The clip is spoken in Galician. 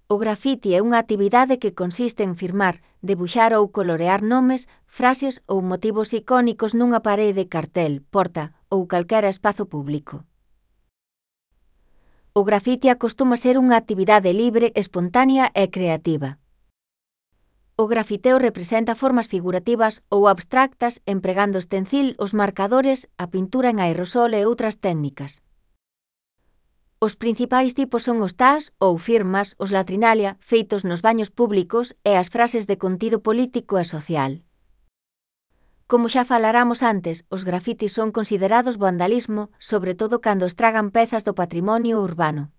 O grafiti é unha actividade que consiste en firmar, debuxar ou colorear nomes, frases ou motivos icónicos nunha parede, cartel, porta ou calquera espazo público. O grafiti acostuma ser unha actividade libre, espontánea e creativa. O grafiteo representa formas figurativas ou abstractas empregando o stencil, os marcadores, a pintura en aerosol e outras técnicas. Os principais tipos son os tags ou firmas, os latrinalia, feitos nos baños públicos, e as frases de contido político e social. Como xa falaramos antes, os grafitis son considerados vandalismo, sobre todo cando estragan pezas do patrimonio urbano.